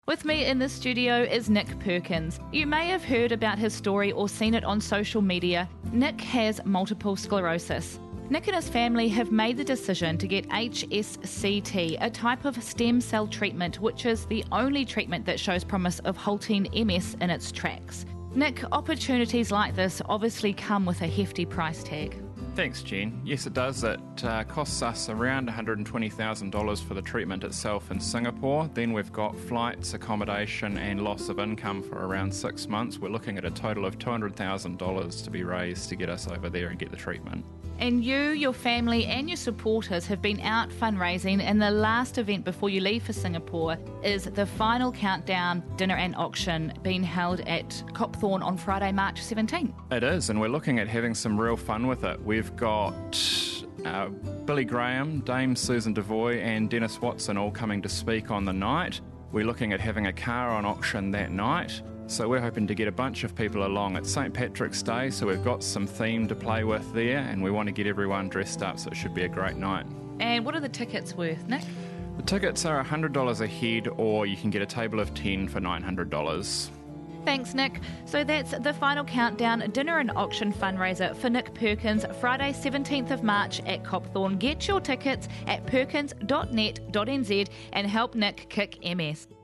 With me in the studio is Nick Perkins. You may have heard about his story or seen it on social media. Nick has multiple sclerosis. Nick and his family have made the decision to get HSCT, a type of stem cell treatment, which is the only treatment that shows promise of halting MS in its tracks. Nick, opportunities like this obviously come with a hefty price tag. Thanks, Jen. Yes, it does. It costs us around $120,000 for the treatment itself in Singapore. Then we've got flights, accommodation and loss of income for around 6 months. We're looking at a total of $200,000 to be raised to get us over there and get the treatment. And you, your family and your supporters have been out fundraising, and the last event before you leave for Singapore is the Final Countdown dinner and auction being held at Copthorne on Friday, March 17. It is, and we're looking at having some real fun with it. We've got Billy Graham, Dame Susan Devoy and Dennis Watson all coming to speak on the night. We're looking at having a car on auction that night. So we're hoping to get a bunch of people along. It's St. Patrick's Day, so we've got some theme to play with there, and we want to get everyone dressed up, so it should be a great night. And what are the tickets worth, Nick? The tickets are $100 a head, or you can get a table of 10 for $900. Thanks, Nick. So that's the Final Countdown dinner and auction fundraiser for Nick Perkins, Friday 17th of March at Copthorne. Get your tickets at perkins.net.nz and help Nick kick MS.